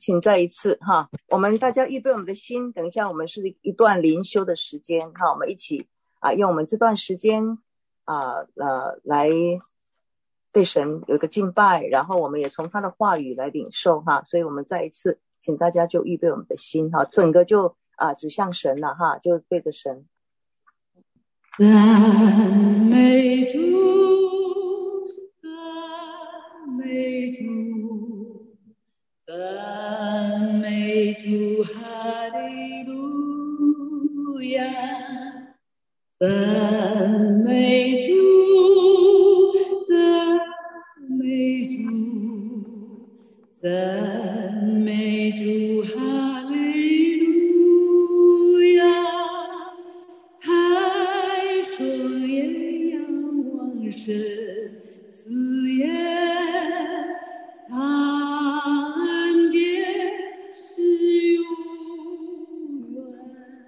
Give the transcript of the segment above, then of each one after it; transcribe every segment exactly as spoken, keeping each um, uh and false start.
请再一次哈，我们大家预备我们的心，等一下我们是一段灵修的时间哈，我们一起啊，用我们这段时间啊呃来对神有一个敬拜，然后我们也从他的话语来领受哈，所以我们再一次请大家就预备我们的心哈，整个就啊指向神了哈，就对着神。 赞美主，赞美主，赞美主，哈利路亚，赞美主，赞美主，赞美主，哈利路亚，抬双眼仰望神赐言，他恩典是永远，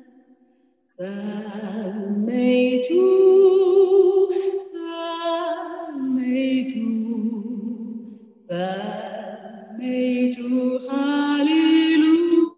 赞美主，赞美主，赞美主，哈利路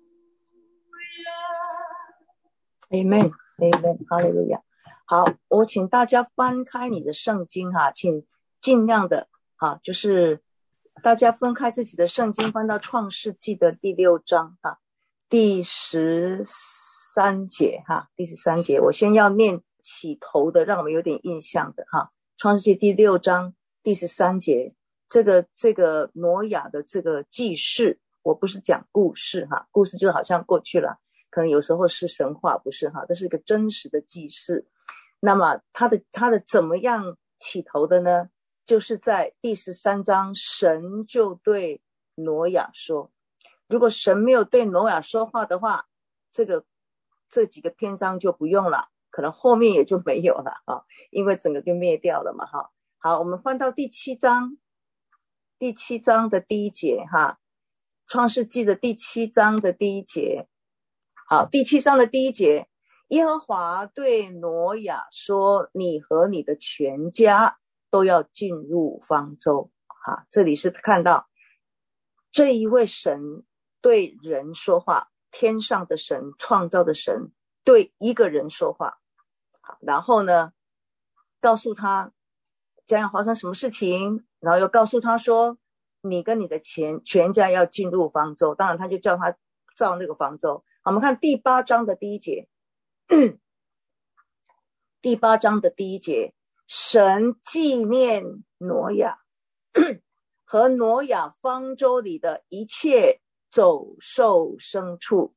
亚。 Amen Amen 哈利路亚。好，我请大家翻开你的圣经哈，请尽量的哈，就是大家分开自己的圣经，翻到创世纪的第六章哈，第十三节哈，第十三节我先要念起头的，让我们有点印象的哈。创世纪第六章第十三节，这个这个挪亚的这个记事，我不是讲故事哈，故事就好像过去了，可能有时候是神话，不是哈，这是一个真实的记事。那么他的他的怎么样起头的呢？就是在第十三章，神就对挪亚说，如果神没有对挪亚说话的话，这个这几个篇章就不用了，可能后面也就没有了啊，因为整个就灭掉了嘛哈。好，我们翻到第七章，第七章的第一节哈，创世纪的第七章的第一节。好，第七章的第一节，耶和华对挪亚说，你和你的全家都要进入方舟。好，这里是看到这一位神对人说话，天上的神，创造的神对一个人说话。好，然后呢告诉他将要发生什么事情，然后又告诉他说你跟你的全全家要进入方舟，当然他就叫他造那个方舟。好，我们看第八章的第一节第八章的第一节，神纪念挪亚和挪亚方舟里的一切走兽牲畜，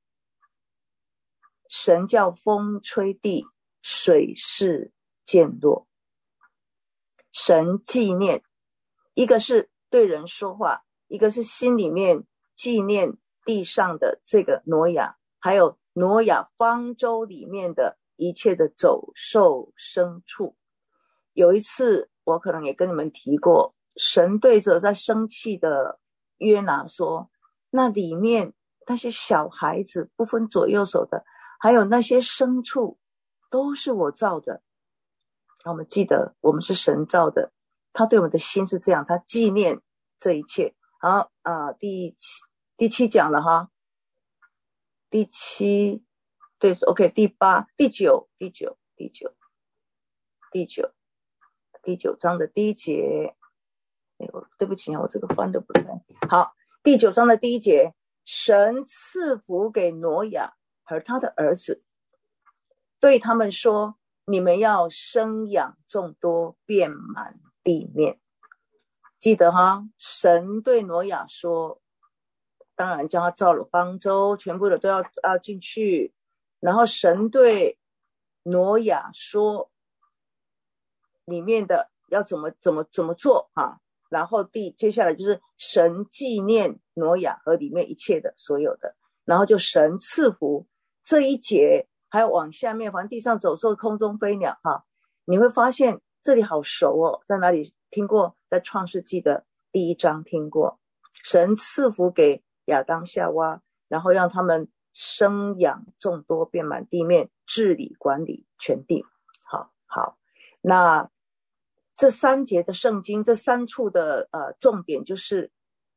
神叫风吹地，水势渐落。神纪念，一个是对人说话，一个是心里面纪念地上的这个挪亚，还有挪亚方舟里面的一切的走兽牲畜。有一次我可能也跟你们提过，神对着在生气的约拿说，那里面那些小孩子不分左右手的，还有那些牲畜都是我造的。我们记得我们是神造的，他对我们的心是这样，他纪念这一切。好啊、呃，第七第七讲了哈，第七对 OK 第八第九第九第九第九第九章的第一节，哎，对不起啊，我这个翻的不对。好，第九章的第一节，神赐福给挪亚和他的儿子，对他们说，你们要生养众多，遍满地面。记得哈，神对挪亚说，当然叫他造了方舟，全部的都要要进去。然后神对挪亚说，里面的要怎么怎么怎么做哈。然后第接下来就是神纪念挪亚和里面一切的所有的，然后就神赐福。这一节还有往下面，凡地上走兽，空中飞鸟哈，你会发现这里好熟哦，在哪里听过？在创世纪的第一章听过。神赐福给亚当夏娃，然后让他们生养众多，遍满地面，治理管理全地。好好，那这三节的圣经，这三处的呃重点就是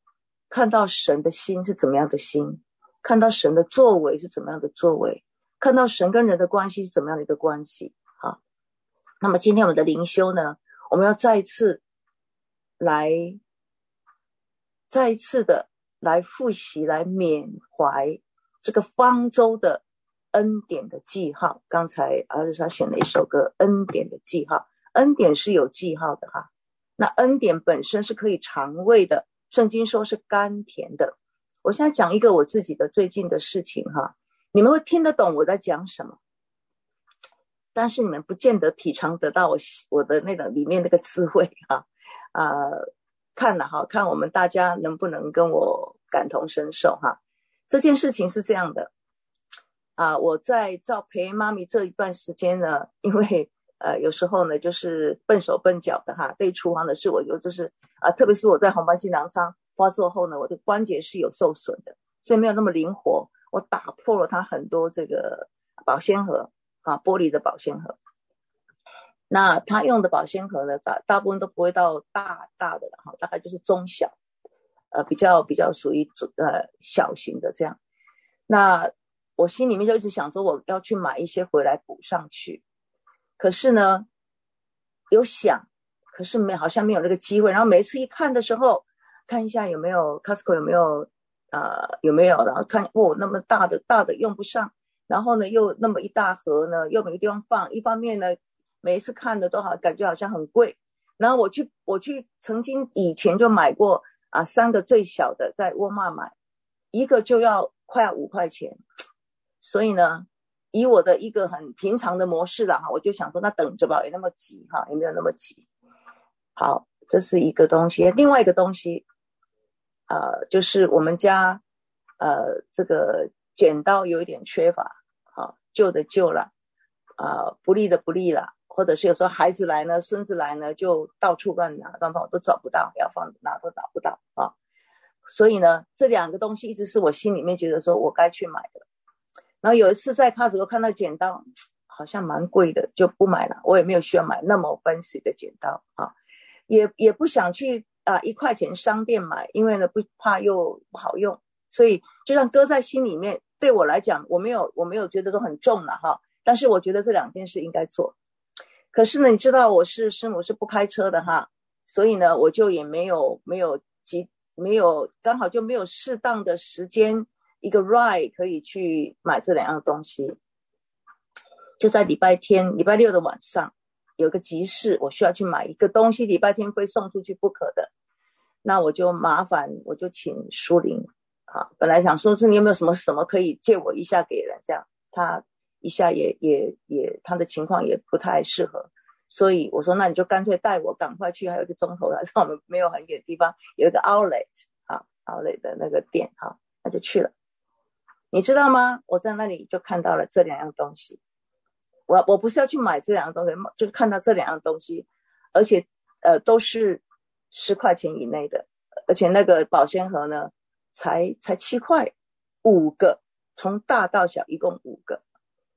看到神的心是怎么样的心，看到神的作为是怎么样的作为，看到神跟人的关系是怎么样的一个关系。好，那么今天我们的灵修呢，我们要再一次来再一次的来复习，来缅怀这个方舟的恩典的记号。刚才儿子他选了一首歌，恩典的记号。恩典是有记号的哈，那恩典本身是可以尝味的，圣经说是甘甜的。我现在讲一个我自己的最近的事情哈，你们会听得懂我在讲什么，但是你们不见得体尝得到我我的那个里面那个智慧哈啊、呃，看了哈，看我们大家能不能跟我感同身受哈。这件事情是这样的啊，我在照陪妈咪这一段时间呢，因为呃有时候呢就是笨手笨脚的哈，对厨房的事我有就是啊，特别是我在红斑性狼疮发作后呢，我的关节是有受损的，所以没有那么灵活，我打破了它很多这个保鲜盒啊，玻璃的保鲜盒。那他用的保鲜盒呢，大大部分都不会到大大的哈，大概就是中小，呃，比较比较属于呃小型的这样。那我心里面就一直想说，我要去买一些回来补上去。可是呢，有想，可是没好像没有那个机会。然后每一次一看的时候，看一下有没有 Costco 有没有呃有没有，然后看哦那么大的大的用不上，然后呢又那么一大盒呢又没有地方放。一方面呢，每一次看的都好感觉好像很贵。然后我去我去曾经以前就买过啊，三个最小的在沃尔玛买，一个就要快要五块钱。所以呢，以我的一个很平常的模式啦，我就想说那等着吧，也那么急哈，也没有那么急。好，这是一个东西。另外一个东西呃，就是我们家呃这个剪刀有一点缺乏，好，旧的旧了啊、呃，不利的不利了，或者是有时候孩子来呢，孙子来呢，就到处乱拿，乱放我都找不到，要放哪都找不到啊。所以呢，这两个东西一直是我心里面觉得说我该去买的。然后有一次在Costco看到剪刀，好像蛮贵的，就不买了。我也没有需要买那么 fancy 的剪刀啊，也也不想去啊一块钱商店买，因为呢不怕又不好用，所以就让搁在心里面。对我来讲，我没有我没有觉得都很重了哈，但是我觉得这两件事应该做。可是呢，你知道我是师母是不开车的哈，所以呢我就也没有没有急没有刚好就没有适当的时间。一个 ride 可以去买这两样东西，就在礼拜天礼拜六的晚上有个急事，我需要去买一个东西，礼拜天非送出去不可的。那我就麻烦我就请淑玲啊，本来想说是你有没有什么什么可以借我一下给人，这样他一下也也也他的情况也不太适合，所以我说那你就干脆带我赶快去，还有一个钟头，还是我们没有很远的地方有一个 outlet 啊 outlet 的那个店啊，那就去了。你知道吗？我在那里就看到了这两样东西。我我不是要去买这两样东西，就是看到这两样东西，而且呃都是十块钱以内的，而且那个保鲜盒呢，才才七块，五个，从大到小一共五个，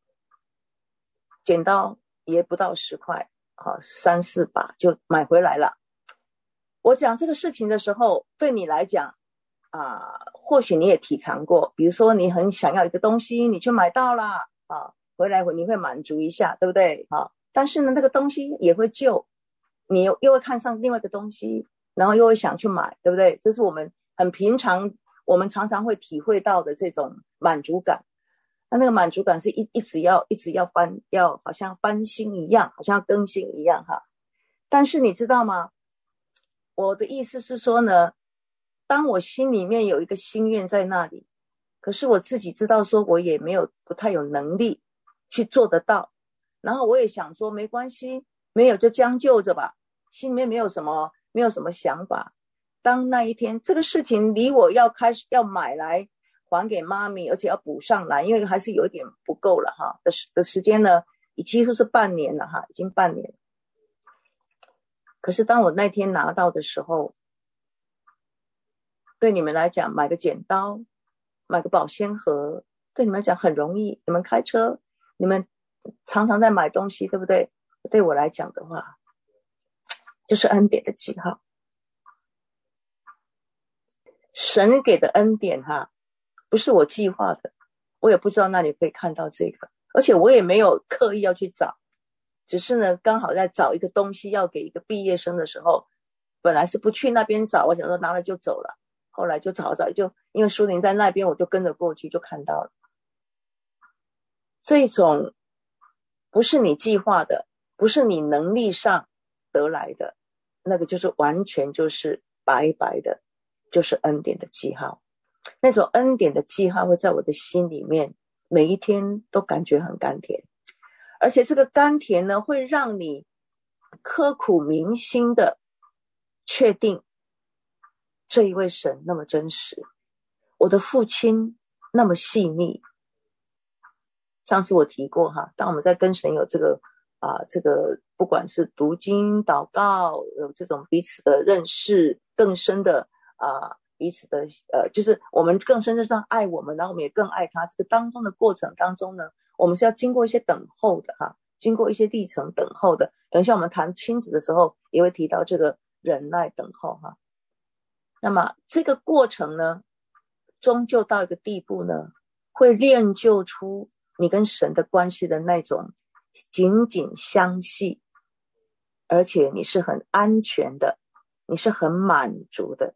剪刀也不到十块，好三四把就买回来了。我讲这个事情的时候，对你来讲。啊，或许你也体尝过，比如说你很想要一个东西，你去买到了啊，回来你会满足一下，对不对啊？但是呢，那个东西也会旧，你又又会看上另外一个东西，然后又会想去买，对不对？这是我们很平常，我们常常会体会到的这种满足感。那那个满足感是一一直要一直要翻，要好像翻新一样，好像要更新一样哈。但是你知道吗？我的意思是说呢。当我心里面有一个心愿在那里，可是我自己知道说我也没有不太有能力去做得到，然后我也想说没关系，没有就将就着吧，心里面没有什么没有什么想法。当那一天这个事情离我要开始要买来还给妈咪，而且要补上来，因为还是有一点不够了哈的的时间呢，已几乎是半年了哈，已经半年。可是当我那天拿到的时候，对你们来讲买个剪刀买个保鲜盒对你们来讲很容易，你们开车你们常常在买东西对不对？对我来讲的话就是恩典的记号。 神给的恩典哈，不是我计划的，我也不知道那里可以看到这个，而且我也没有刻意要去找，只是呢刚好在找一个东西要给一个毕业生的时候，本来是不去那边找，我想说拿了就走了，后来就找找，就因为淑玲在那边，我就跟着过去就看到了。这种不是你计划的，不是你能力上得来的，那个就是完全就是白白的，就是恩典的记号。那种恩典的记号会在我的心里面，每一天都感觉很甘甜，而且这个甘甜呢，会让你刻骨铭心的确定这一位神那么真实，我的父亲那么细腻。上次我提过哈，当我们在跟神有这个啊，这个不管是读经祷告，有这种彼此的认识，更深的啊，彼此的呃，就是我们更深的上爱我们，然后我们也更爱他。这个当中的过程当中呢，我们是要经过一些等候的哈，经过一些历程等候的。等一下我们谈亲子的时候，也会提到这个忍耐等候哈。那么这个过程呢，终究到一个地步呢，会练就出你跟神的关系的那种紧紧相系，而且你是很安全的，你是很满足的。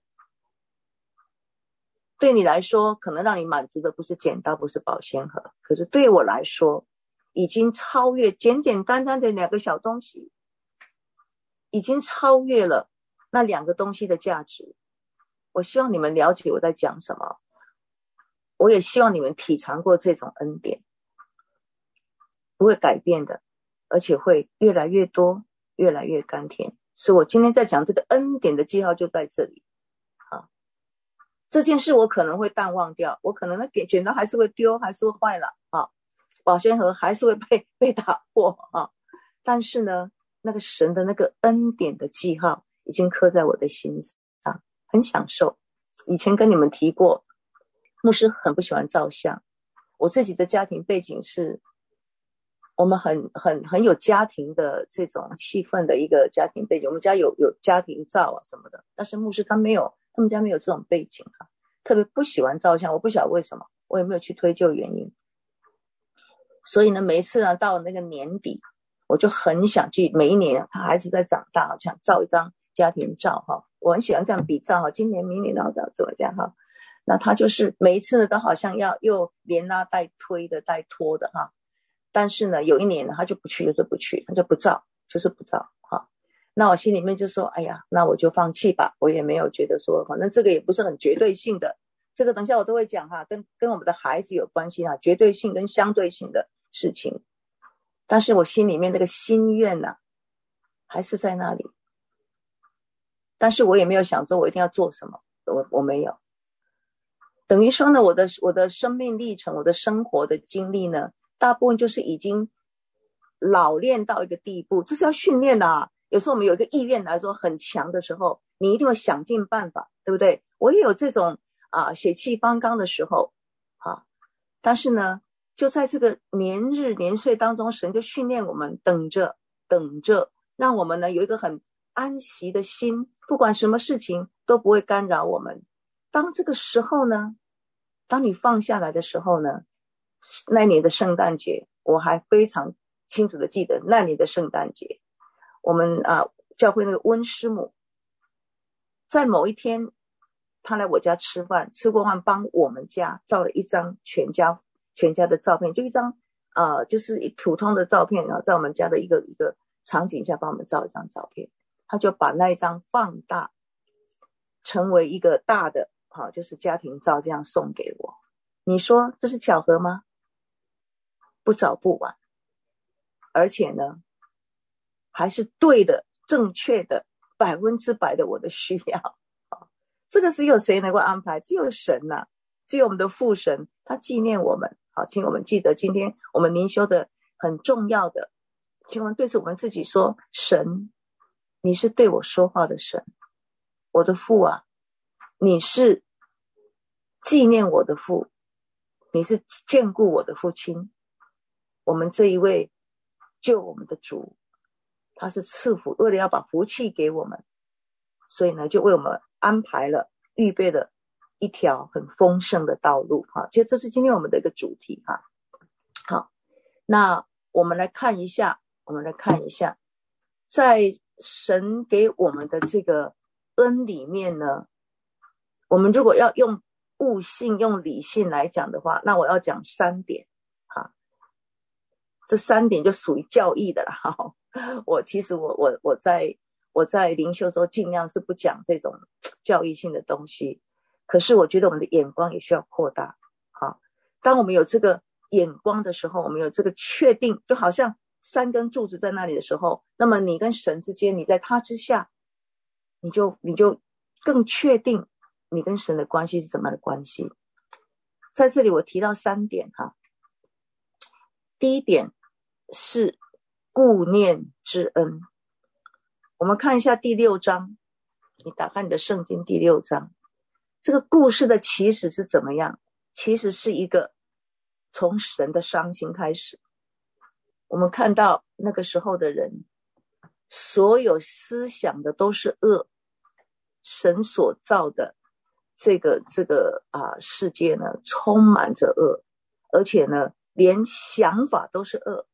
对你来说，可能让你满足的不是剪刀，不是保鲜盒，可是对我来说，已经超越简简单单的两个小东西，已经超越了那两个东西的价值。我希望你们了解我在讲什么，我也希望你们体尝过这种恩典，不会改变的，而且会越来越多，越来越甘甜。所以我今天在讲这个恩典的记号就在这里啊。这件事我可能会淡忘掉，我可能那剪刀还是会丢，还是会坏了啊，保鲜盒还是会被被打破啊。但是呢，那个神的那个恩典的记号已经刻在我的心上，很享受。以前跟你们提过，牧师很不喜欢照相，我自己的家庭背景是我们很很很有家庭的这种气氛的一个家庭背景，我们家有有家庭照啊什么的，但是牧师他没有，他们家没有这种背景啊，特别不喜欢照相，我不晓得为什么，我也没有去推究原因。所以呢，每一次呢到那个年底，我就很想去，每一年他孩子在长大，想照一张家庭照哈，我很喜欢这样比照哈，今年明年然后怎么这样哈。那他就是每一次呢都好像要又连拉带推的带拖的哈，但是呢有一年呢他就不去，就是不去，他就不照，就是不照哈。那我心里面就说，哎呀，那我就放弃吧，我也没有觉得说，反正这个也不是很绝对性的，这个等一下我都会讲哈，跟跟我们的孩子有关系哈，绝对性跟相对性的事情。但是我心里面那个心愿呢、啊，还是在那里。但是我也没有想说我一定要做什么，我我没有。等于说呢，我的我的生命历程，我的生活的经历呢，大部分就是已经老练到一个地步，这是要训练的啊。有时候我们有一个意愿来说很强的时候，你一定会想尽办法，对不对？我也有这种啊血气方刚的时候啊，但是呢，就在这个年日年岁当中，神就训练我们，等着等着，让我们呢有一个很安息的心，不管什么事情都不会干扰我们。当这个时候呢，当你放下来的时候呢，那年的圣诞节我还非常清楚的记得，那年的圣诞节我们啊教会那个温师母在某一天他来我家吃饭，吃过饭帮我们家照了一张全家全家的照片，就一张呃就是普通的照片，然后在我们家的一个一个场景下帮我们照一张照片，他就把那一张放大成为一个大的好，就是家庭照，这样送给我。你说这是巧合吗？不早不晚，而且呢还是对的正确的百分之百的我的需要。这个只有谁能够安排？只有神啊，只有我们的父神，他纪念我们。好，请我们记得今天我们灵修的很重要的，请我们对着我们自己说，神你是对我说话的神，我的父啊，你是纪念我的父，你是眷顾我的父亲。我们这一位救我们的主，他是赐福，为了要把福气给我们，所以呢就为我们安排了预备了一条很丰盛的道路哈。其实这是今天我们的一个主题哈。好，那我们来看一下，我们来看一下，在神给我们的这个恩里面呢，我们如果要用悟性、用理性来讲的话，那我要讲三点哈。这三点就属于教义的啦哈。我其实我我我在我在灵修的时候尽量是不讲这种教义性的东西，可是我觉得我们的眼光也需要扩大。好，当我们有这个眼光的时候，我们有这个确定，就好像三根柱子在那里的时候，那么你跟神之间，你在他之下，你就你就更确定你跟神的关系是怎么样的关系。在这里我提到三点哈。第一点是顾念之恩。我们看一下第六章，你打开你的圣经第六章，这个故事的起始是怎么样？其实是一个从神的伤心开始。我们看到那个时候的人，所有思想的都是恶，神所造的这个这个啊世界呢，充满着恶，而且呢，连想法都是恶。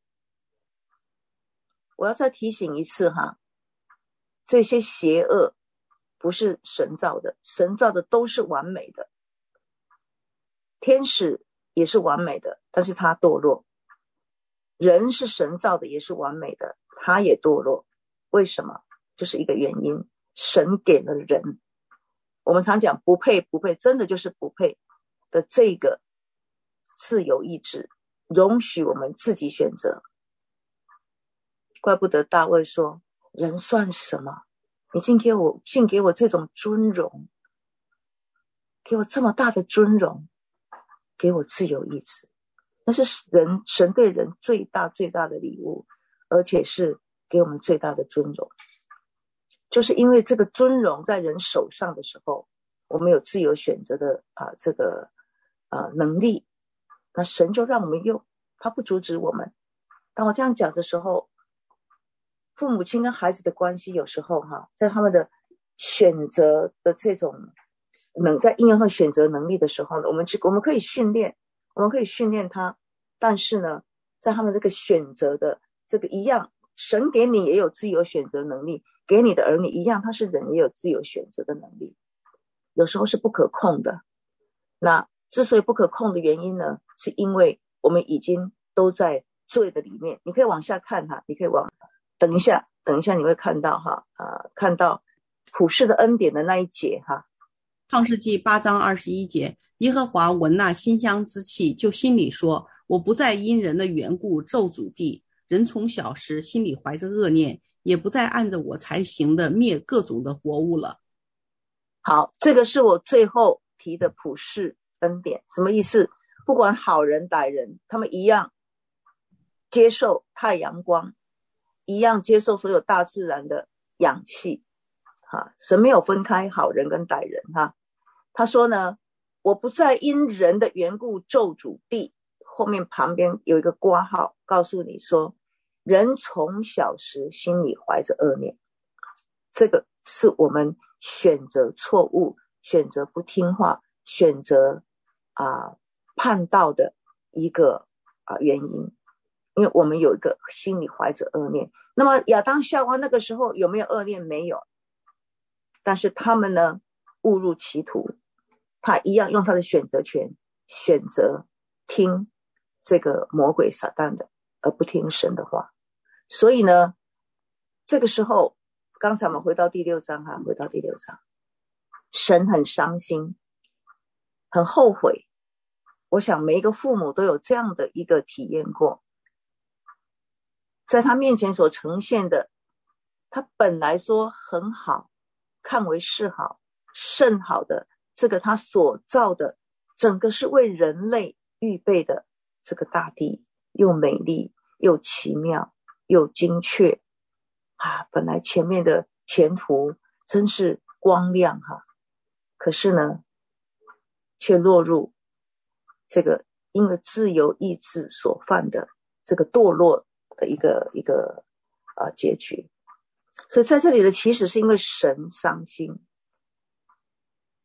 我要再提醒一次哈，这些邪恶不是神造的，神造的都是完美的，天使也是完美的，但是他堕落。人是神造的，也是完美的，他也堕落。为什么？就是一个原因，神给了人，我们常讲不配不配，真的就是不配的这个自由意志，容许我们自己选择。怪不得大卫说，人算什么？你竟给我竟给我这种尊荣，给我这么大的尊荣，给我自由意志，那是人神对人最大最大的礼物，而且是给我们最大的尊荣。就是因为这个尊荣在人手上的时候，我们有自由选择的啊这个啊能力，那神就让我们用，他不阻止我们。当我这样讲的时候，父母亲跟孩子的关系有时候哈，在他们的选择的这种能在应用上选择能力的时候呢，我们我们可以训练，我们可以训练他，但是呢，在他们这个选择的这个一样，神给你也有自由选择能力，给你的儿女一样，他是人也有自由选择的能力，有时候是不可控的。那之所以不可控的原因呢，是因为我们已经都在罪的里面。你可以往下看哈，你可以往等一下，等一下你会看到哈，呃，看到普世的恩典的那一节哈。 创世纪八章二十一节，耶和华闻那馨香之气，就心里说，我不再因人的缘故咒诅地，人从小时心里怀着恶念，也不再按着我才行的灭各种的活物了。 好，这个是我最后提的普世恩典。什么意思？不管好人歹人，他们一样接受太阳光，一样接受所有大自然的氧气哈，神没有分开好人跟歹人哈。他说呢，我不再因人的缘故咒诅地，后面旁边有一个括号告诉你说，人从小时心里怀着恶念，这个是我们选择错误，选择不听话，选择啊叛道的一个啊原因。因为我们有一个心里怀着恶念。那么亚当夏娃那个时候有没有恶念？没有。但是他们呢，误入歧途，他一样用他的选择权，选择听这个魔鬼撒旦的，而不听神的话。所以呢，这个时候，刚才我们回到第六章哈，回到第六章，神很伤心，很后悔。我想每一个父母都有这样的一个体验过，在他面前所呈现的，他本来说很好，看为是好，甚好的，这个他所造的，整个是为人类预备的这个大地，又美丽又奇妙又精确啊！本来前面的前途真是光亮哈，可是呢，却落入这个因为自由意志所犯的这个堕落的一个一个啊结局。所以在这里的其实是因为神伤心，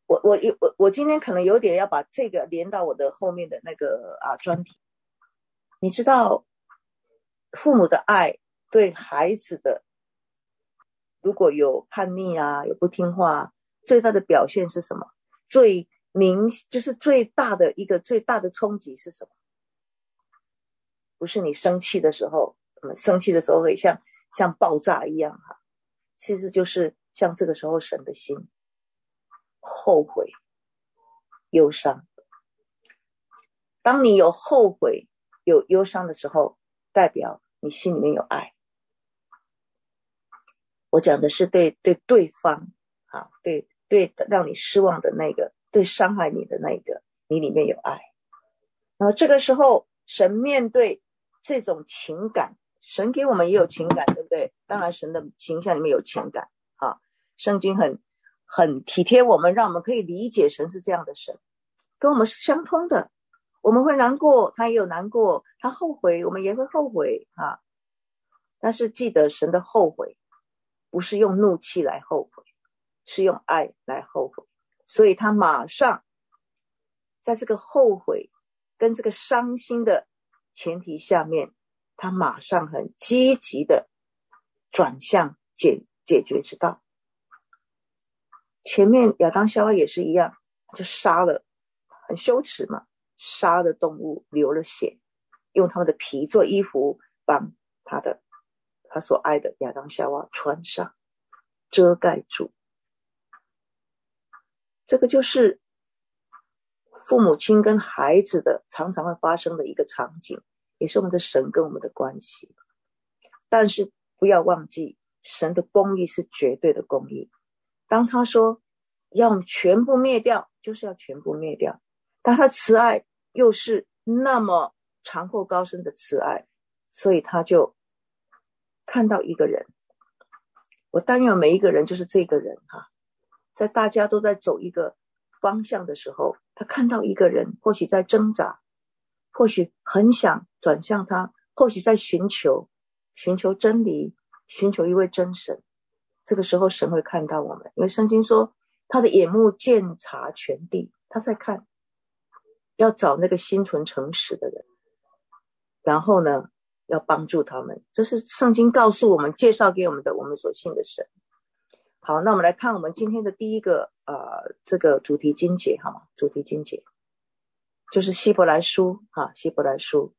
我我我我今天可能有点要把这个连到我的后面的那个啊专题。你知道父母的爱对孩子的，如果有叛逆啊，有不听话，最大的表现是什么？最明就是最大的一个最大的冲击是什么？不是你生气的时候，嗯、生气的时候会像像爆炸一样哈，其实就是像这个时候神的心后悔、忧伤。当你有后悔、有忧伤的时候，代表你心里面有爱。我讲的是对对对方啊，对对让你失望的那个，对伤害你的那个，你里面有爱。然后这个时候，神面对这种情感，神给我们也有情感，对不对？当然，神的形象里面有情感啊。圣经很很体贴我们，让我们可以理解神是这样的神，跟我们是相通的。我们会难过，他也有难过；他后悔，我们也会后悔啊。但是记得，神的后悔不是用怒气来后悔，是用爱来后悔。所以他马上在这个后悔跟这个伤心的前提下面，他马上很积极的转向解解决之道。前面亚当夏娃也是一样，就杀了，很羞耻嘛，杀了动物，流了血，用他们的皮做衣服，帮他的他所爱的亚当夏娃穿上，遮盖住。这个就是父母亲跟孩子的常常会发生的一个场景，也是我们的神跟我们的关系。但是不要忘记，神的公义是绝对的公义。当他说要全部灭掉，就是要全部灭掉。但他慈爱又是那么长厚高深的慈爱，所以他就看到一个人，我但愿每一个人就是这个人哈，在大家都在走一个方向的时候，他看到一个人，或许在挣扎，或许很想转向他，或许在寻求寻求真理，寻求一位真神。这个时候神会看到我们，因为圣经说他的眼目鉴察全地，他在看，要找那个心存诚实的人，然后呢要帮助他们。这是圣经告诉我们，介绍给我们的，我们所信的神。好，那我们来看我们今天的第一个呃这个主题经节好吗？主题经节就是希伯来书啊，希伯来书。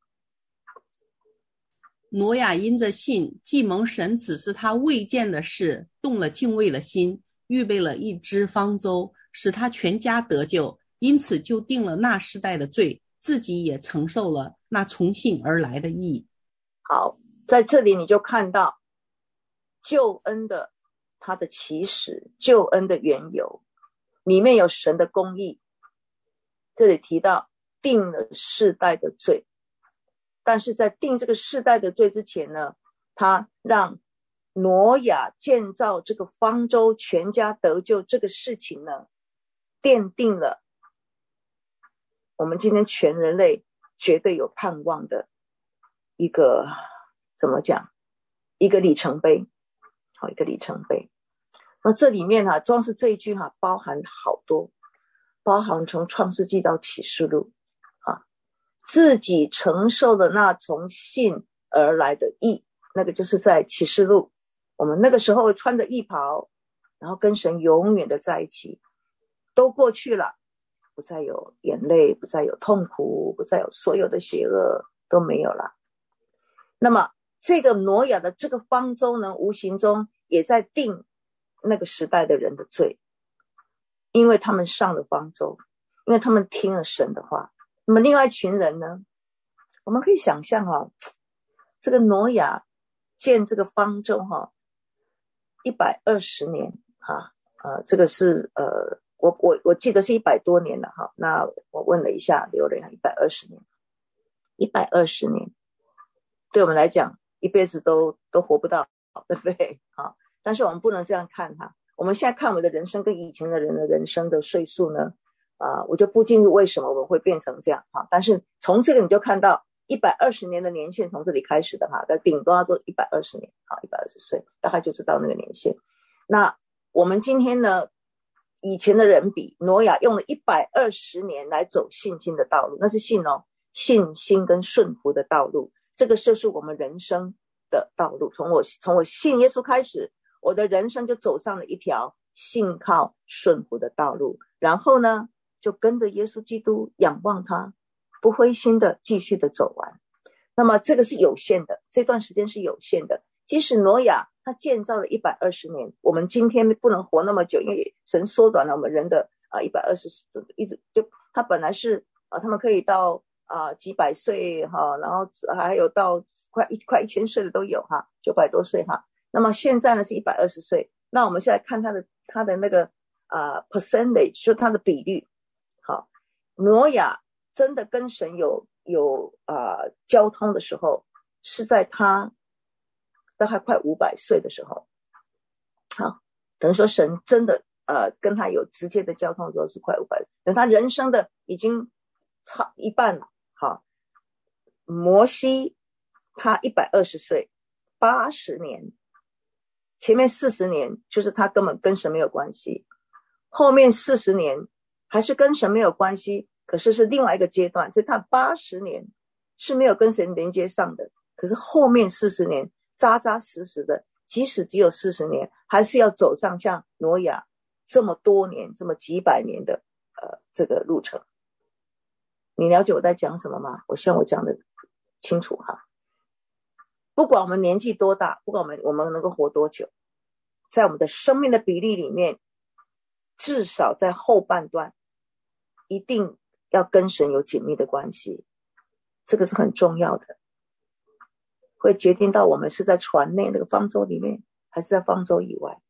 挪亚因着信，既蒙神指示他未见的事，动了敬畏的心，预备了一只方舟，使他全家得救，因此就定了那世代的罪，自己也承受了那从信而来的义。 好，在这里你就看到救恩的他的起始，救恩的缘由，里面有神的公义。这里提到定了世代的罪，但是在定这个世代的罪之前呢，他让挪亚建造这个方舟，全家得救这个事情呢，奠定了我们今天全人类绝对有盼望的一个，怎么讲，一个里程碑。好，一个里程碑。那这里面啊，光是这一句哈、啊，包含好多，包含从创世纪到启示录啊，自己承受的那从信而来的义，那个就是在启示录，我们那个时候穿着义袍，然后跟神永远的在一起，都过去了，不再有眼泪，不再有痛苦，不再有所有的邪恶，都没有了。那么这个挪亚的这个方舟呢，无形中也在定那个时代的人的罪，因为他们上了方舟，因为他们听了神的话。那么另外一群人呢，我们可以想象哈、哦，这个挪亚建这个方舟哈、哦，一百二十年哈，呃，这个是呃，我我我记得是一百多年了哈。那我问了一下，留了一百二十年，一百二十年，对我们来讲一辈子都都活不到，对不对？好，但是我们不能这样看哈。我们现在看我们的人生跟以前的人的人生的岁数呢，啊、呃，我就不进入为什么我们会变成这样哈。但是从这个你就看到一百二十年的年限从这里开始的哈，但顶多要做一百二十年，好，一百二十岁，大概就知道那个年限。那我们今天呢， 以前的人比，挪亚用了一百二十年来走信心的道路，那是信哦，信心跟顺服的道路，这个就是我们人生的道路。从我从我信耶稣开始，我的人生就走上了一条信靠顺服的道路，然后呢，就跟着耶稣基督，仰望他，不灰心的继续的走完。那么这个是有限的，这段时间是有限的。即使挪亚他建造了一百二十年，我们今天不能活那么久，因为神缩短了我们人的啊一百二十，一直就他本来是啊，他们可以到啊几百岁哈，然后还有到快一快一千岁的都有哈，九百多岁哈。那么现在呢是一百二十岁，那我们现在看他的他的那个啊 percentage， 就他的比率。好，挪亚真的跟神有有啊、呃、交通的时候，是在他大概快五百岁的时候。好，等于说神真的呃跟他有直接的交通的时候是快五百，等他人生的已经超一半了。好，摩西他一百二十岁，八十年，前面四十年就是他根本跟神没有关系，后面四十年还是跟神没有关系，可是是另外一个阶段，所以他八十年是没有跟神连接上的，可是后面四十年扎扎实实的，即使只有四十年，还是要走上像挪亚这么多年这么几百年的呃这个路程。你了解我在讲什么吗？我希望我讲的清楚哈。不管我们年纪多大，不管我们我们能够活多久，在我们的生命的比例里面，至少在后半段一定要跟神有紧密的关系，这个是很重要的，会决定到我们是在船内那个方舟里面，还是在方舟以外。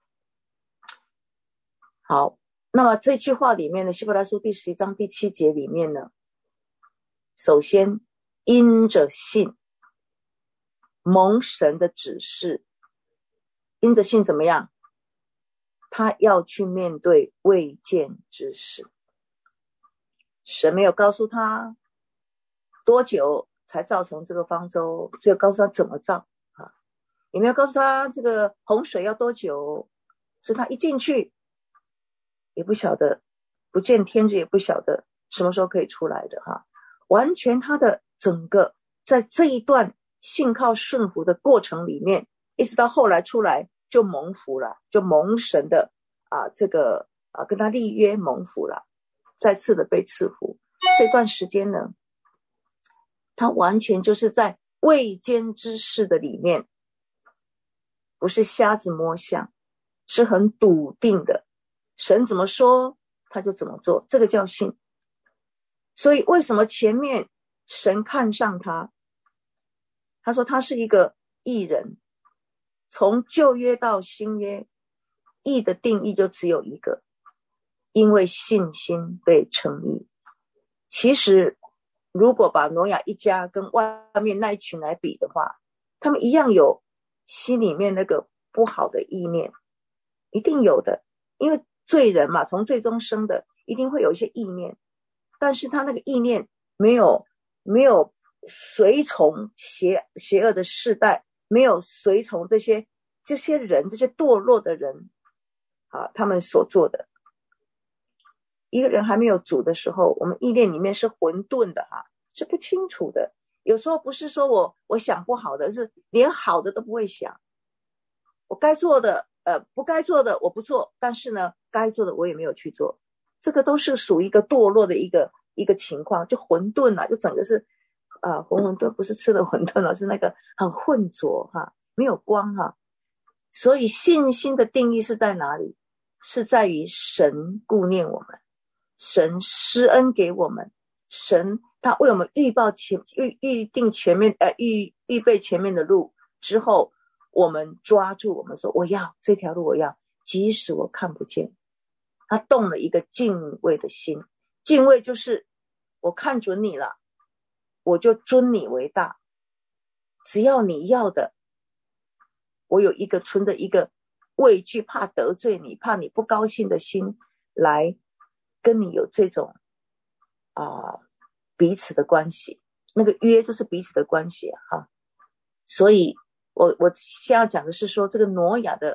好，那么这句话里面呢，希伯来书第十一章第七节里面呢，首先因着信蒙神的指示，因着信怎么样？他要去面对未见之事。神没有告诉他多久才造成这个方舟，只有告诉他怎么造啊，也没有告诉他这个洪水要多久，所以他一进去也不晓得，不见天日也不晓得什么时候可以出来的哈。完全他的整个在这一段信靠顺服的过程里面，一直到后来出来就蒙福了，就蒙神的啊这个啊跟他立约蒙福了，再次的被赐福。这段时间呢，他完全就是在未见之事的里面，不是瞎子摸象，是很笃定的，神怎么说他就怎么做，这个叫信。所以为什么前面神看上他，他说他是一个义人，从旧约到新约，义的定义就只有一个，因为信心被称义。其实如果把挪亚一家跟外面那一群来比的话，他们一样有心里面那个不好的意念，一定有的，因为罪人嘛，从罪中生的，一定会有一些意念，但是他那个意念没有没有随从邪邪恶的世代，没有随从这些这些人，这些堕落的人啊，他们所做的。一个人还没有主的时候，我们意念里面是混沌的哈、啊，是不清楚的。有时候不是说我我想不好的，是连好的都不会想。我该做的呃不该做的我不做，但是呢该做的我也没有去做，这个都是属于一个堕落的一个一个情况，就混沌啊，就整个是啊混混沌，不是吃的混沌了，是那个很混浊哈、啊，没有光哈、啊。所以信心的定义是在哪里？是在于神顾念我们，神施恩给我们，神他为我们预报前预预定前面呃预预备前面的路之后，我们抓住，我们说我要这条路，我要，即使我看不见。他动了一个敬畏的心，敬畏就是我看准你了，我就尊你为大，只要你要的，我有一个存的一个畏惧，怕得罪你，怕你不高兴的心，来跟你有这种啊、呃、彼此的关系，那个约就是彼此的关系啊。所以我我先要讲的是说，这个挪亚的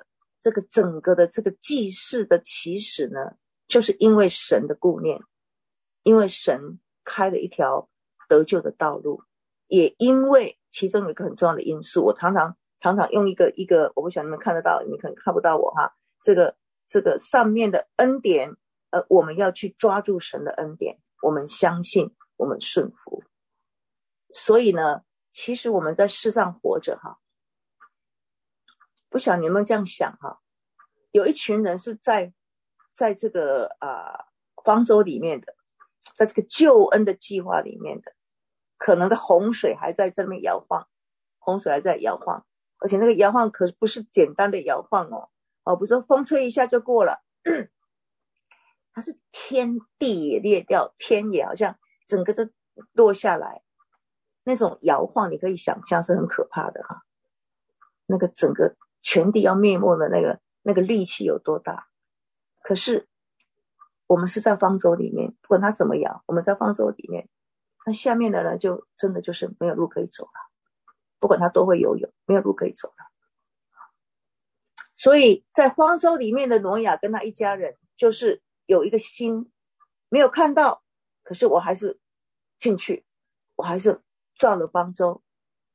这个整个的这个祭祀的起始呢，就是因为神的顾念，因为神开了一条得救的道路，也因为其中有一个很重要的因素，我常常常常用一个一个，我不晓得你们看得到，你可能看不到我哈，这个这个上面的恩典，呃，我们要去抓住神的恩典，我们相信，我们顺服。所以呢，其实我们在世上活着哈，不晓得你有没有这样想哈？有一群人是在在这个啊、呃、方舟里面的，在这个救恩的计划里面的，可能的洪水还在这边摇晃，洪水还在摇晃，而且那个摇晃可不是简单的摇晃哦，哦，不是说风吹一下就过了，它是天地也裂掉，天也好像整个都落下来，那种摇晃你可以想象是很可怕的哈，那个整个全地要灭没的那个那个力气有多大？可是我们是在方舟里面，不管它怎么摇，我们在方舟里面，那下面的人就真的就是没有路可以走了，不管他多会游泳，没有路可以走了。所以在方舟里面的挪亚跟他一家人，就是有一个心没有看到，可是我还是进去，我还是造了方舟。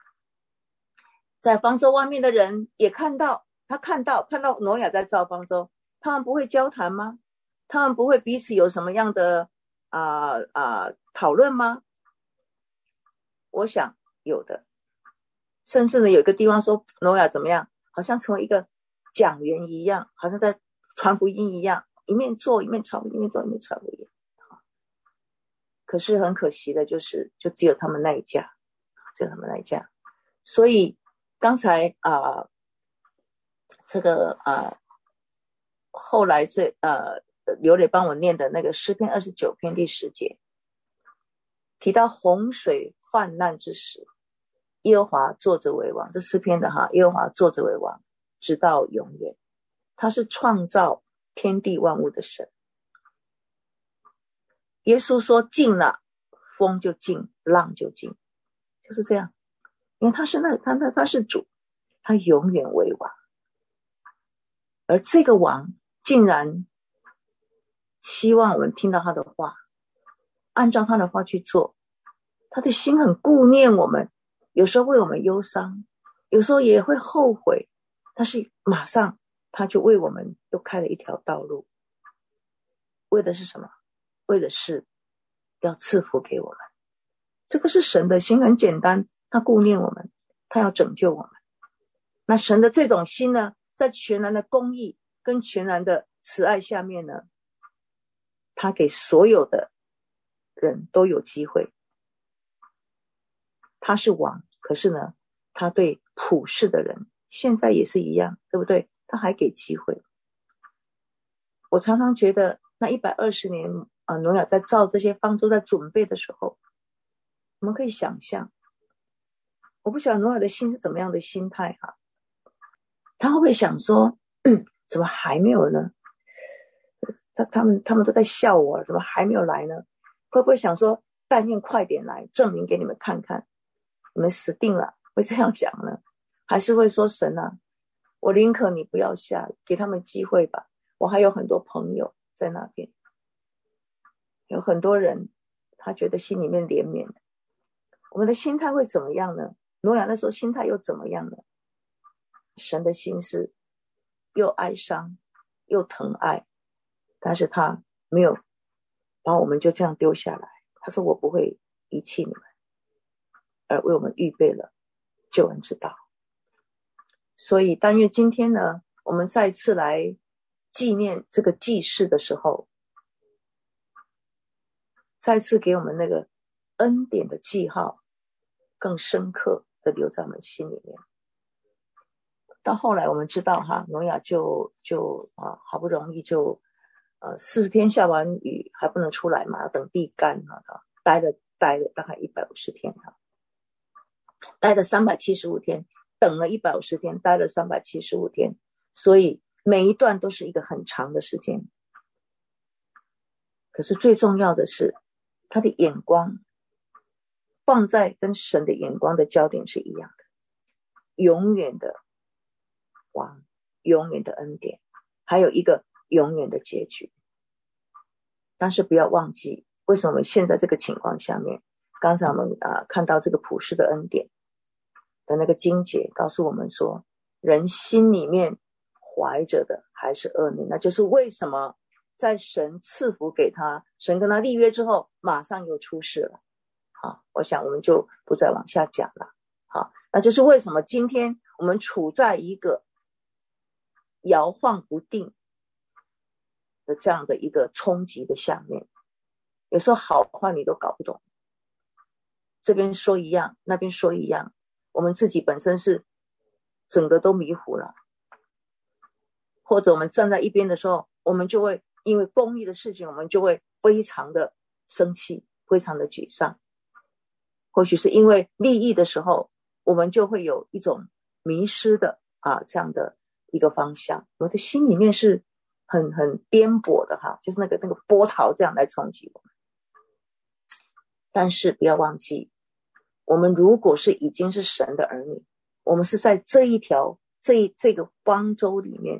在方舟外面的人也看到，他看到看到挪亚在造方舟，他们不会交谈吗？他们不会彼此有什么样的啊啊、呃呃、讨论吗？我想有的，甚至呢有一个地方说挪亚怎么样，好像成为一个讲员一样，好像在传福音一样，一面做一面传福音，一面做一面传福音。可是很可惜的就是，就只有他们那一家，只有他们那一家。所以刚才啊、呃，这个啊、呃，后来这呃刘磊帮我念的那个诗篇二十九篇第十节，提到洪水泛滥之时，耶和华坐着为王，这诗篇的哈，耶和华坐着为王，直到永远。他是创造天地万物的神。耶稣说静了，风就静，浪就静，就是这样。因为他是那他他他是主，他永远为王。而这个王竟然希望我们听到他的话，按照他的话去做。他的心很顾念我们，有时候为我们忧伤，有时候也会后悔，但是马上他就为我们又开了一条道路。为的是什么？为的是要赐福给我们。这个是神的心，很简单，他顾念我们，他要拯救我们。那神的这种心呢，在全然的公义跟全然的慈爱下面呢，他给所有的人都有机会。他是王，可是呢，他对普世的人现在也是一样，对不对？他还给机会。我常常觉得那一百二十年啊，挪亚在造这些方舟在准备的时候，我们可以想象，我不晓得挪亚的心是怎么样的心态哈、啊，他会不会想说，嗯，怎么还没有呢？他他们他们都在笑我，怎么还没有来呢？会不会想说，但愿快点来，证明给你们看看，你们死定了？会这样想呢？还是会说，神啊，我宁可你不要下，给他们机会吧。我还有很多朋友在那边，有很多人，他觉得心里面怜悯。我们的心态会怎么样呢？挪亚那时候心态又怎么样呢？神的心是又哀伤又疼爱，但是他没有把我们就这样丢下来。他说我不会遗弃你们，而为我们预备了救恩之道。所以但愿今天呢，我们再次来纪念这个祭祀的时候，再次给我们那个恩典的记号更深刻的留在我们心里面。到后来我们知道哈，挪亚就就啊好不容易就呃四十天下完雨还不能出来嘛，要等地干啊，待了待了大概一百五十天哈，待了三百七十五天，等了一百五十天，待了三百七十五天，所以每一段都是一个很长的时间。可是最重要的是，他的眼光放在跟神的眼光的焦点是一样的，永远的王， 永远的恩典，还有一个永远的结局。但是不要忘记，为什么我们现在这个情况下面，刚才我们、呃、看到这个普世的恩典的那个经节告诉我们说，人心里面怀着的还是恶念，那就是为什么在神赐福给他，神跟他立约之后马上又出事了。好，我想我们就不再往下讲了。好，那就是为什么今天我们处在一个摇晃不定的这样的一个冲击的下面，有时候好坏你都搞不懂，这边说一样那边说一样，我们自己本身是整个都迷糊了，或者我们站在一边的时候，我们就会因为公益的事情，我们就会非常的生气，非常的沮丧。或许是因为利益的时候，我们就会有一种迷失的啊这样的一个方向，我们的心里面是很很颠簸的哈，就是那个那个波涛这样来冲击我们。但是不要忘记，我们如果是已经是神的儿女，我们是在这一条这一这个方舟里面，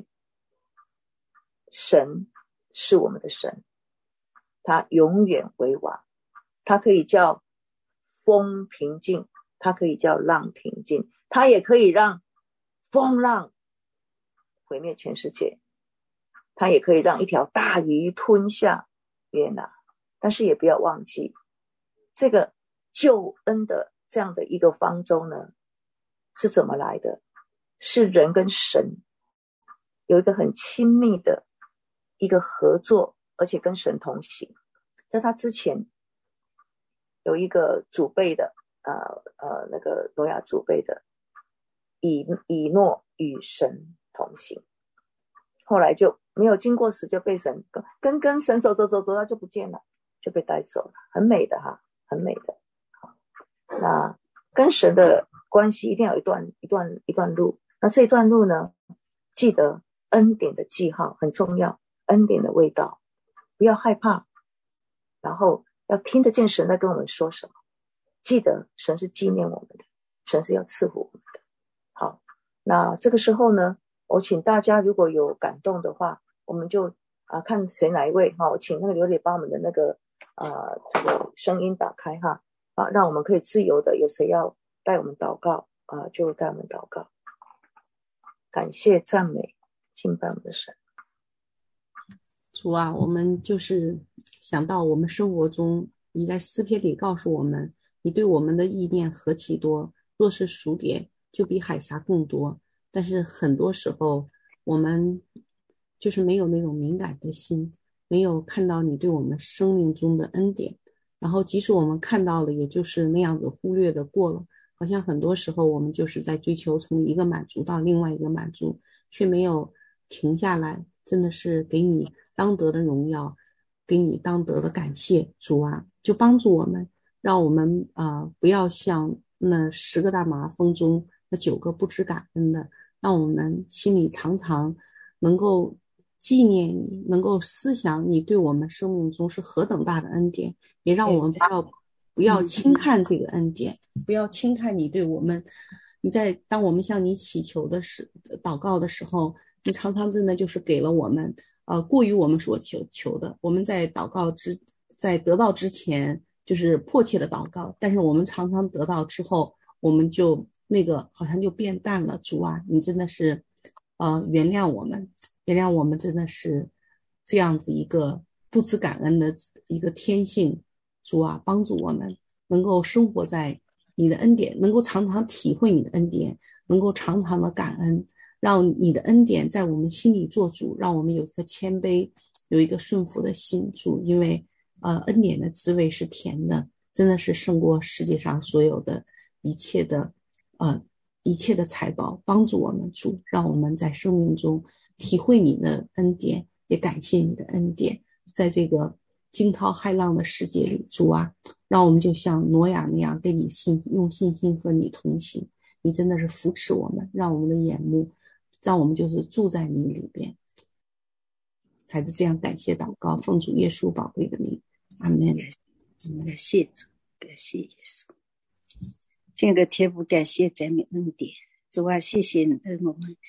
神是我们的神，他永远为王，他可以叫风平静，他可以叫浪平静，他也可以让风浪毁灭全世界，他也可以让一条大鱼吞下约拿。但是也不要忘记，这个救恩的这样的一个方舟呢，是怎么来的？是人跟神有一个很亲密的一个合作，而且跟神同行。在他之前有一个祖辈的呃呃那个挪亚祖辈的以以诺与神同行，后来就没有经过死就被神跟跟神走走走走，他就不见了，就被带走了，很美的哈，很美的。好，那跟神的关系一定要有一段一段一段路，那这一段路呢，记得恩典的记号很重要，恩典的味道，不要害怕，然后要听得见神在跟我们说什么，记得神是纪念我们的，神是要赐福我们的。好，那这个时候呢，我请大家如果有感动的话，我们就啊看谁哪一位哈，我请那个刘磊把我们的那个啊这个声音打开哈，啊让我们可以自由的，有谁要带我们祷告啊就带我们祷告，感谢赞美敬拜我们的神。 主啊，我们就是想到我们生活中，你在诗篇里告诉我们，你对我们的意念何其多，若是数点，就比海峡更多。但是很多时候我们就是没有那种敏感的心，没有看到你对我们生命中的恩典，然后即使我们看到了，也就是那样子忽略的过了，好像很多时候我们就是在追求从一个满足到另外一个满足，却没有停下来，真的是给你当得的荣耀，给你当得的感谢。主啊，就帮助我们，让我们啊、呃、不要像那十个大麻风中那九个不知感恩的，让我们心里常常能够纪念你，能够思想你对我们生命中是何等大的恩典，也让我们不要不要轻看这个恩典，不要轻看你对我们，你在当我们向你祈求的时祷告的时候，你常常真的就是给了我们呃过于我们所求求的，我们在祷告之在得到之前就是迫切的祷告，但是我们常常得到之后，我们就那个好像就变淡了。主啊，你真的是呃原谅我们，原谅我们真的是这样子一个不知感恩的一个天性。主啊，帮助我们能够生活在你的恩典，能够常常体会你的恩典，能够常常的感恩，让你的恩典在我们心里做主，让我们有一个谦卑，有一个顺服的心。主，因为呃恩典的滋味是甜的，真的是胜过世界上所有的一切的呃一切的财宝。帮助我们，主，让我们在生命中体会你的恩典，也感谢你的恩典。在这个惊涛骇浪的世界里，主啊，让我们就像挪亚那样跟你信用信心和你同行。你真的是扶持我们，让我们的眼目，让我们就是住在你里边。孩子这样感谢祷告，奉主耶稣宝贵的名，阿们。 感谢主，感谢耶稣。亲爱的天父，感谢赞美恩典，主啊，谢谢你恩我们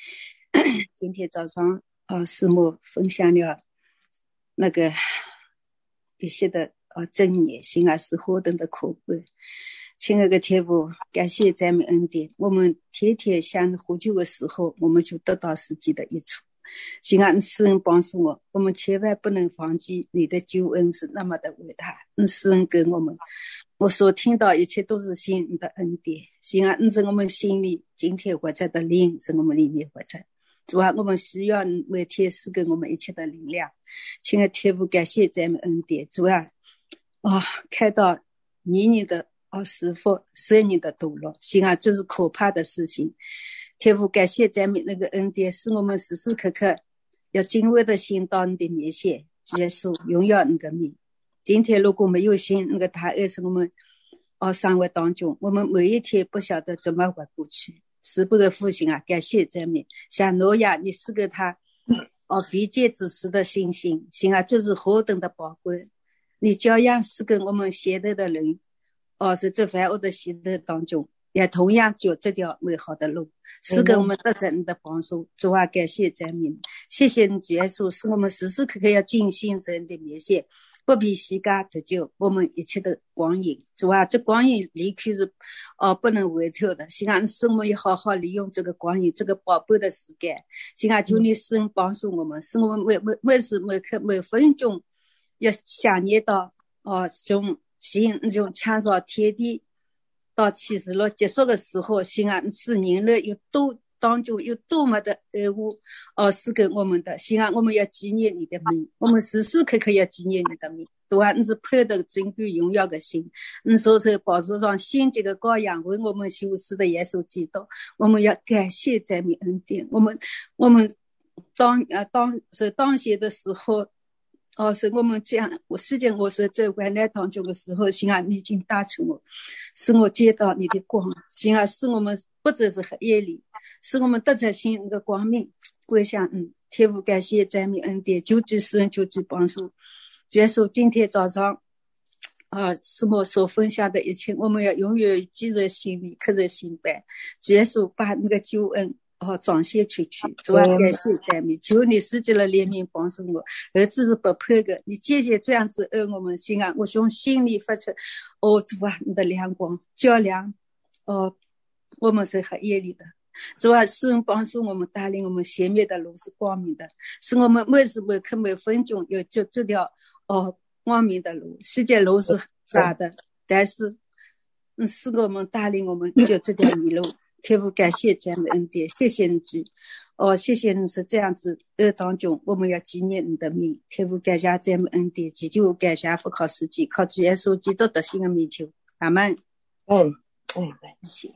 今天早上呃师母分享了那个一些的呃真言，心啊是何等的可贵。亲爱的天父，感谢赞美恩典，我们天天向你呼救的时候，我们就得到实际的益处。心啊，你施恩帮助我，我们千万不能忘记你的救恩是那么的伟大，你施恩给我们，我所听到一切都是信你的恩典。心啊，你在我们心里今天活着的灵在我们里面活着，主啊，我们需要你每天赐给我们一切的力量。亲爱的天父，感谢赞美恩典，主啊，哦，看到你你的哦师父生你的堕落，心啊，这是可怕的事情。天父，感谢赞美那个恩典，使我们时时刻刻要敬畏的心到你的面前，接受荣耀你的名。今天如果没有信那个大爱是我们哦生活当中，我们每一天不晓得怎么活过去。时不的父亲啊，感谢赞美，像挪亚，你赐给他哦非戒之时的信心，心啊，这是何等的宝贵。你教养赐给我们现在的人哦，在这万恶的时代当中，也同样走这条美好的路，是给我们得着你的帮助。主啊，感谢赞美，谢谢你主耶稣，使我们时时刻刻要尽心在你的面前，不必膝盖得救我们一切的光阴。主啊，这光阴离去是呃不能回头的，希望使我们也好好利用这个光阴，这个宝贵的时间。希望求你施恩帮助我们，使我们每每每时每刻每分钟要想念到哦，从心从创造天地到启示录结束的时候，心啊，是人类有多当中有多么的爱护哦，是给我们的。心啊，我们要纪念你的名，我们时时刻刻要纪念你的名。主啊，你是配得尊贵荣耀的心，你所在宝座上献这个羔羊，为我们修饰的耶稣基督，我们要感谢赞美恩典。我们我们当呃当是当下的时候。哦，是我们这样，我实际我是在患难当中的时候，心啊，你已经打出我，使我见到你的光，心啊，使我们不只是黑夜里，使我们得着新的光明，归向嗯，天父感谢赞美恩典，救济施恩，救济帮助。结束今天早上啊，是我所分享的一切，我们要永远记在心里，刻在心板，结束把那个救恩。哦，彰显出去，主啊，感谢赞美，求你施及了怜悯帮助我，儿子是不配的，你渐渐这样子爱我们心啊，我从心里发出，哦，主啊，你的亮光照亮，哦，我们是黑夜里的，主啊，施恩帮助我们，带领我们前面的路是光明的，使我们每时每刻每分钟要走这条哦光明的路，世界路是窄的，但是嗯，使我们带领我们走这条迷路。天父感谢赞美恩典，谢谢你主哦，谢谢你是这样子呃当中我们要纪念你的名。天父感谢赞美恩典，祈求感谢不靠实际，靠主耶稣基督得胜的名求，阿们。 嗯嗯， 谢谢。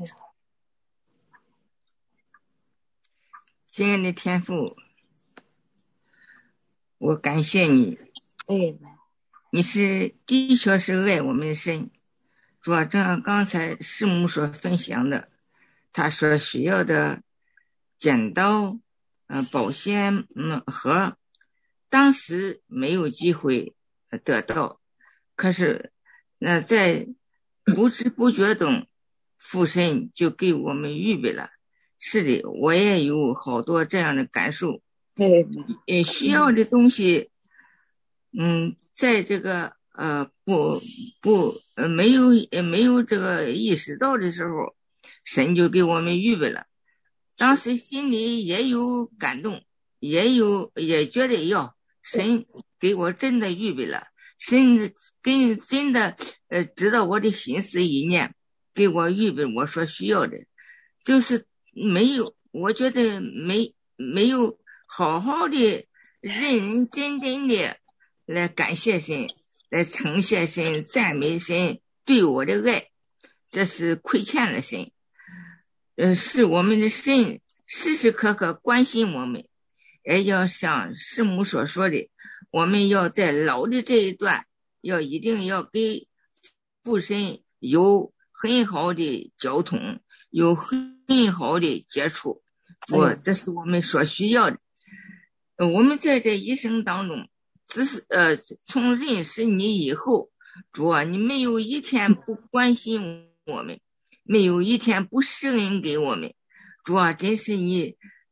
亲爱的天父，我感谢你， 嗯， 你是的确是爱我们的神。主要正像刚才师母所分享的，他所需要的剪刀、呃、保鲜盒，当时没有机会得到，可是那在不知不觉中，父神就给我们预备了。是的，我也有好多这样的感受。呃，需要的东西，嗯，在这个呃不不呃没有呃没有这个意识到的时候，神就给我们预备了。当时心里也有感动，也有也觉得哟，神给我真的预备了，神跟真的呃知道我的心思意念，给我预备我所需要的，就是没有，我觉得没没有好好的认认真真的来感谢神，来称谢神，赞美神对我的爱，这是亏欠了神。呃，是我们的神时时刻刻关心我们，也要像师母所说的，我们要在老的这一段，要一定要给父神有很好的交通，有很好的接触，我这是我们所需要的。呃、我们在这一生当中，只是呃从认识你以后，主啊，你没有一天不关心我们，没有一天不施恩给我们，主啊，真是你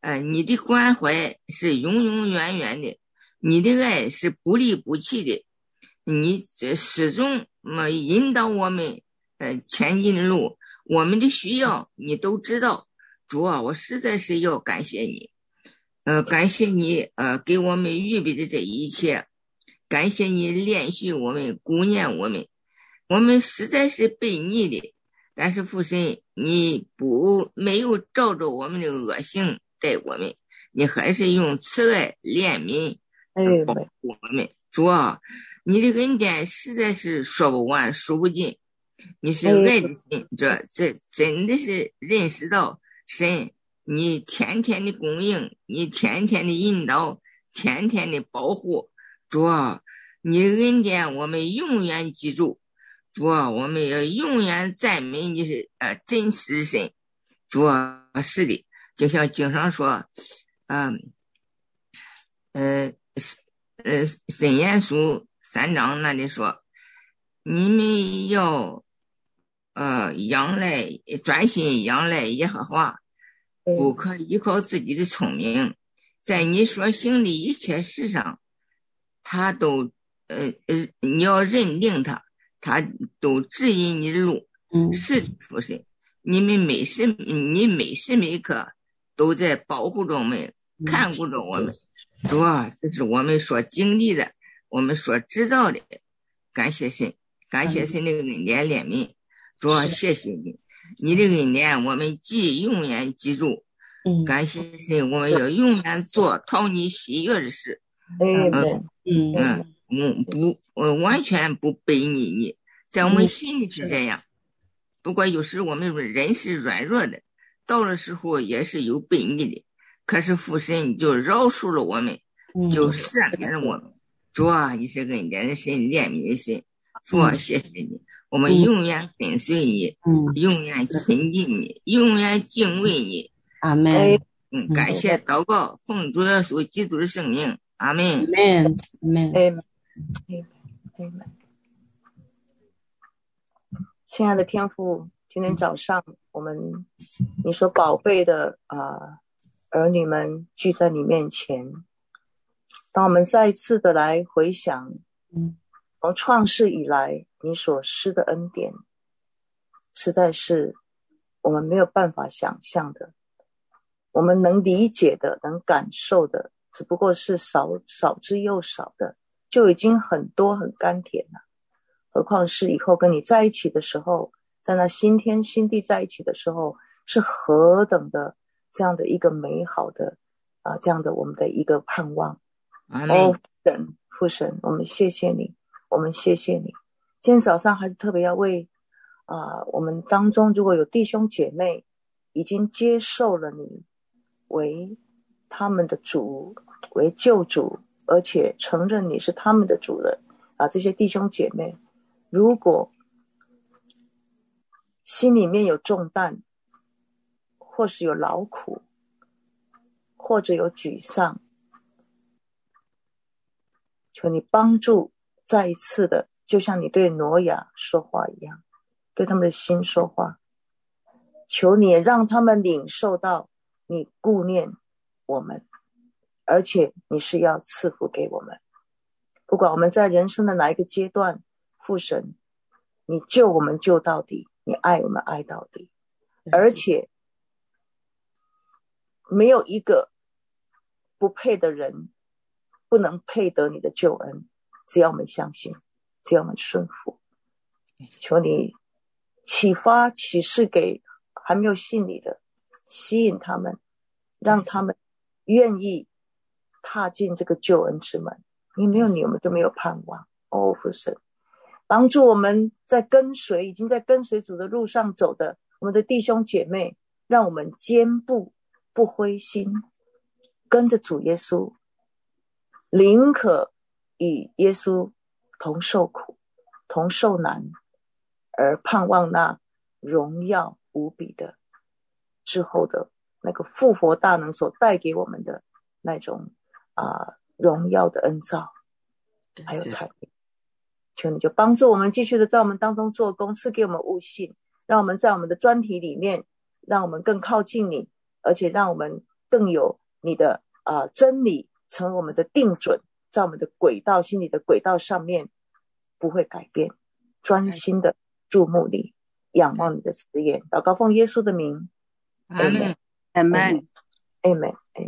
呃，你的关怀是永永远远的，你的爱是不离不弃的，你始终呃引导我们呃前进的路，我们的需要你都知道。主啊，我实在是要感谢你，呃，感谢你呃给我们预备的这一切，感谢你连续我们顾念我们，我们实在是悖逆的，但是父神，你不没有照着我们的恶行待我们，你还是用慈爱怜悯保护我们。主啊，你的恩典实在是说不完数不尽，你是爱的神，这这真的是认识到神，你天天的供应，你天天的引导，天天的保护。主啊，你的恩典我们永远记住。主啊，我们要永远赞美你是呃真实神。主啊，是的，就像经上说，嗯呃呃箴言书三章那里说，你们要呃仰赖专心仰赖耶和华，不可依靠自己的聪明，在你所行的一切事上，他都呃呃你要认定他。他都指引你的路，是的，父神，你们每时你每时每刻都在保护着我们，看顾着我们。主啊，这是我们所经历的，我们所知道的。感谢神，感谢神的恩典怜悯。主啊，谢谢你，你的恩典我们记永远记住。感谢神，我们要永远做讨你喜悦的事。 嗯嗯嗯。嗯，不，我完全不背逆你，在我们心里是这样。不过有时我们人是软弱的，到了时候也是有背逆的。可是父神就饶恕了我们，就赦免了我们。主啊，你是恩典的神，怜悯的神。父啊，谢谢你，我们永远跟随你，永远亲近你，永远敬畏你。 阿门。 嗯，感谢祷告，奉主耶稣基督的圣名。阿门。 阿门。阿门。 亲爱的天父，今天早上我们你所宝贝的啊、呃、儿女们聚在你面前，当我们再一次的来回想从创世以来你所施的恩典，实在是我们没有办法想象的，我们能理解的能感受的只不过是少少之又少的，就已经很多很甘甜了，何况是以后跟你在一起的时候，在那新天新地在一起的时候，是何等的这样的一个美好的啊、呃，这样的我们的一个盼望。哦，神父神，我们谢谢你，我们谢谢你。今天早上还是特别要为啊、呃，我们当中如果有弟兄姐妹已经接受了你为他们的主，为救主，而且承认你是他们的主人啊，这些弟兄姐妹，如果心里面有重担，或是有劳苦，或者有沮丧，求你帮助再一次的，就像你对挪亚说话一样，对他们的心说话，求你也让他们领受到你顾念我们，而且你是要赐福给我们。不管我们在人生的哪一个阶段，父神，你救我们救到底，你爱我们爱到底，而且没有一个不配的人不能配得你的救恩，只要我们相信，只要我们顺服。求你启发启示给还没有信你的，吸引他们，让他们愿意踏进这个救恩之门。因为没有你，我们就没有盼望。哦，父神，帮助我们在跟随已经在跟随主的路上走的我们的弟兄姐妹，让我们坚步不灰心，跟着主耶稣，宁可与耶稣同受苦同受难，而盼望那荣耀无比的之后的那个复活大能所带给我们的那种啊、呃、荣耀的恩召还有才能。求你就帮助我们继续的在我们当中做工，赐给我们悟性，让我们在我们的专题里面，让我们更靠近你，而且让我们更有你的啊、呃、真理成为我们的定准，在我们的轨道心里的轨道上面不会改变，专心的注目你，仰望你的慈言。祷告奉耶稣的名， 阿门， 阿门。 Amen。